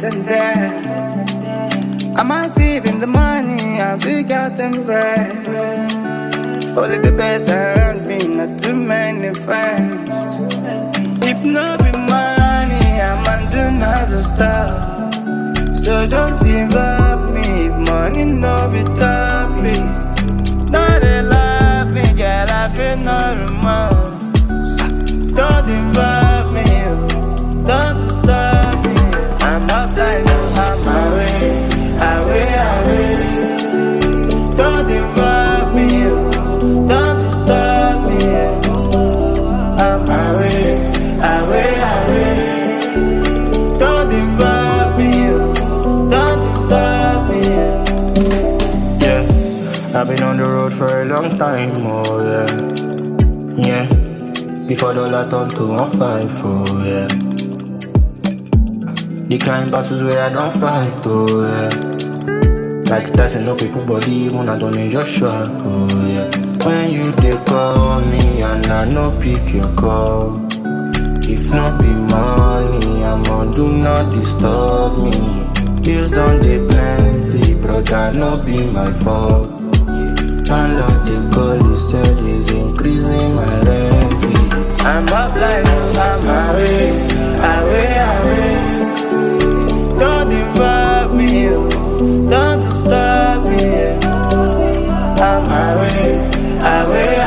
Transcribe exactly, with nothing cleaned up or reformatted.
getting there. I'm active in the money, I'm still got them bread. Only the best around me, not too many friends. If not be money, I'm on do another stuff. So don't involve me if money no be topic. No they love me, girl, I feel no remorse. Don't involve me, oh, don't disturb me. I'm up like no, I'm away, away, away. Don't involve me, oh, don't disturb me. I'm away, away, away. Don't involve me, oh, don't disturb me. Yeah, I've been on the road for a long time, oh yeah. Yeah, before dollar turn to one five, oh yeah. The kind battles where I don't fight, oh yeah. Like Tyson, no people body, even I don't enjoy shot, oh yeah. When you dey call me and I no pick your call. If not be money, I'm on do not disturb me. Bills done dey plenty, brother, no be my fault. And Lord the call, he said he's increasing my rent. I'm up like no, I'm away, away, away. Don't involve me, oh, don't disturb me. I'm away, away,